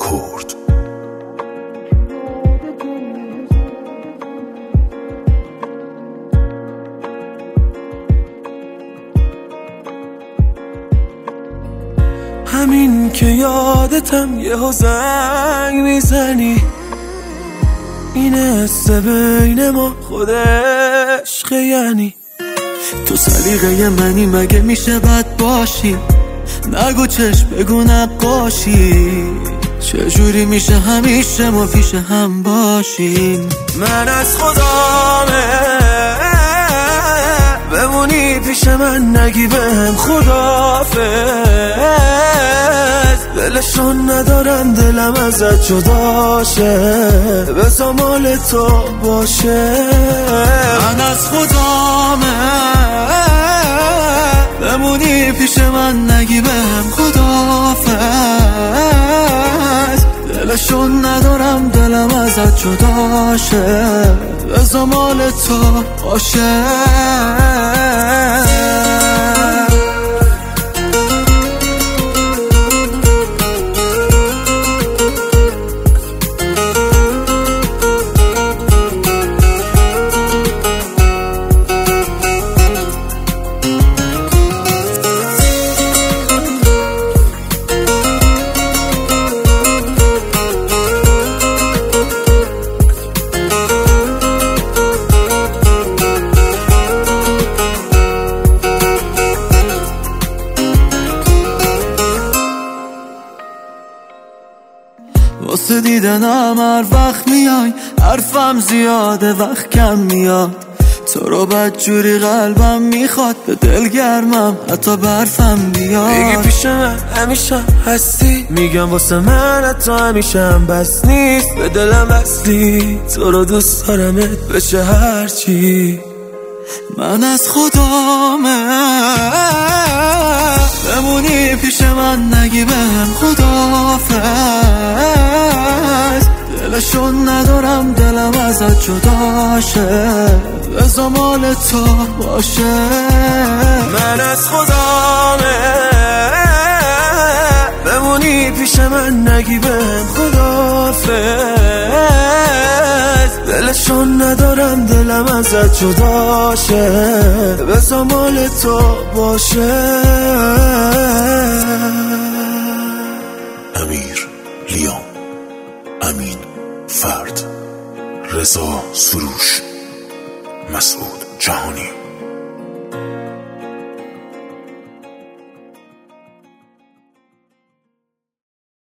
کرد. همین که یادتم یه زنگ میزنی، این حس بین ما خود عشق، یعنی تو سلیقه منی مگه میشه بد باشی؟ نگو چشم بگو نقاشی، چجوری میشه همیشه ما پیش هم باشیم؟ من از خدامه بمونی پیش من، نگی بهم خداحافظ، دلشون ندارم دلم ازت جداشه، بذار مال تو باشه. من از خدامه بمونی پیش من، نگی بهم خداحافظ، دلشون ندارم دلم ازت جداشه، بذار مال تو باشه. واسه دیدنم هر وقت میای، حرفم زیاده وقت کم میاد، تو رو بدجوری قلبم میخواد، به دل گرمم حتی برفم بیاد. میگی پیش من همیشه هستی، میگم واسه من حتی همیشه هم بس نیست، به دلم بستی، تو رو دوست دارمت بشه هرچی. من از خدامه بمونی پیش من، نگی بهم خداحافظ، دلشون ندارم دلم ازت جداشه، بذار مال تو باشه. من از خدامه بمونی پیش من، نگی بهم خداحافظ، دلشون ندارم دلم ازت جداشه، بذار مال تو باشه. امیر لیام، امین فرد، رضا سروش، مسعود جهانی.